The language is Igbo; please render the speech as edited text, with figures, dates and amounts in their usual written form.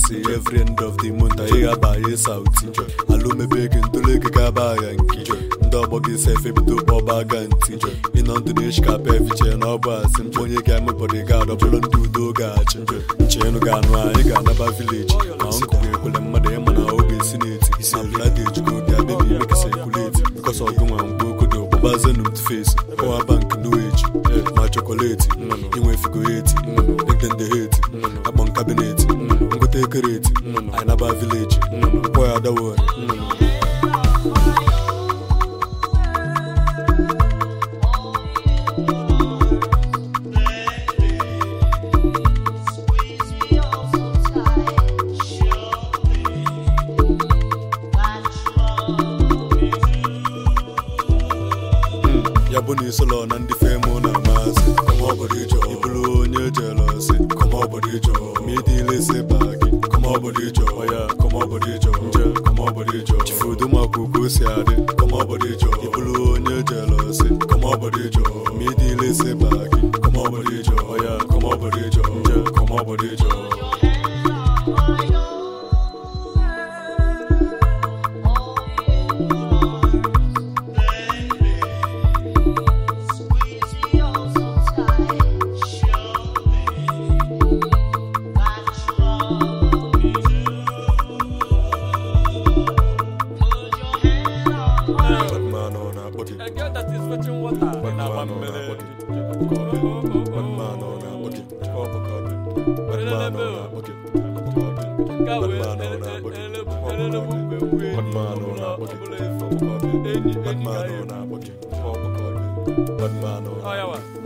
say every end of the month I hear about a Saudi. Allo me begging to look at Kabayanki. Double gets a fibito Boba Ganti. In on the dish cap every chain or bus and Johnny Gamma bodyguard of Bolon to Dogach. Chenugano, I got about village. Uncle People and Madame and obesity. He said, Ladage go get baby make a circulate because of Guma Bokudo, Bazan to face. Or a bank no age. My chocolate, you wait for go 80. Make them the hate. A bank cabinet. Go take a rate. I never village. Boy, other word. Yabuni salon and the fame on a mass. Come over the job. You blew on your jealousy. Come over the job. Me deal say back. Come over the job. Oh yeah, come over the job. Come over the job. Chifudu makuku siade. Come over the job. You blew on your jealousy. Come over the job. Me deal say back. Come over the job. Oh yeah, come over the job. Come over the job. A girl that is fetching water in our family. One man on a bucket, one man on a bucket, one man on a bucket, one man on a bucket, one man on a bucket, one man on a bucket.